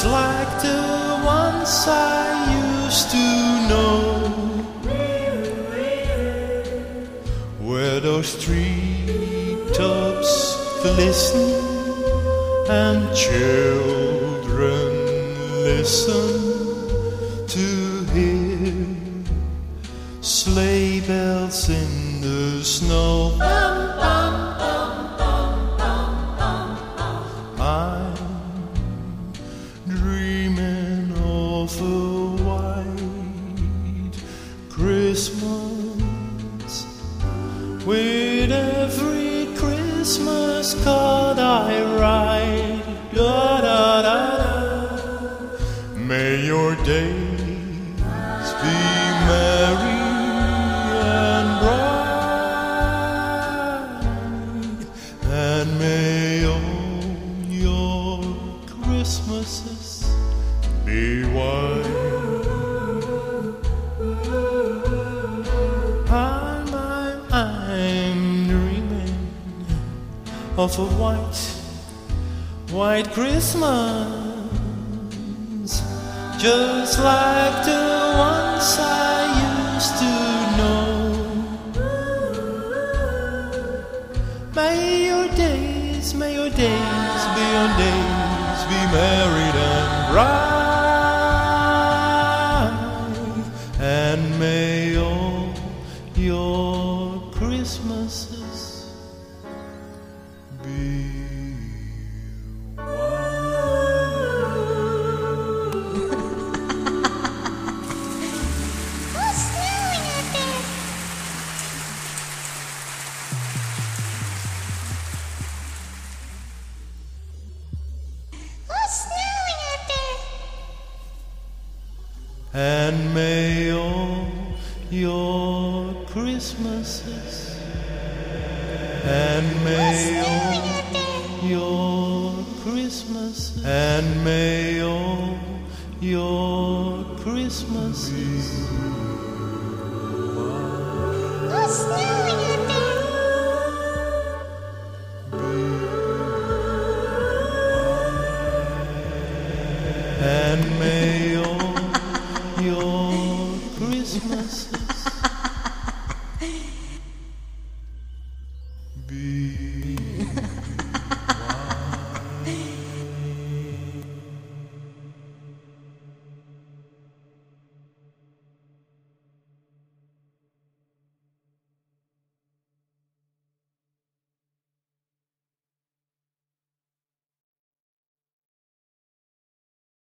just like the ones I used to know, where those treetops glisten and children listen to hear sleigh bells in the snow. I'm dreaming of a white Christmas, with every Christmas card I write. Da, da, da, da. May your days be merry and bright, and may all your Christmases be white. I'm dreaming of a white Christmas, just like the ones I used to know. May your days be your days, be married and bright, and may all your Christmases be and may all your Christmases, and may all your Christmases, and may all your Christmases and may